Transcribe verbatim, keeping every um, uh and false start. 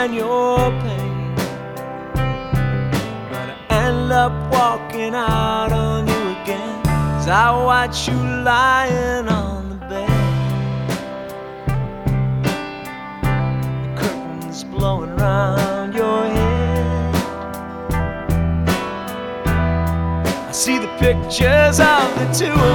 and your pain, but I end up walking out on you again as I watch you lying on the bed, the curtains blowing round your head. I see the pictures of the two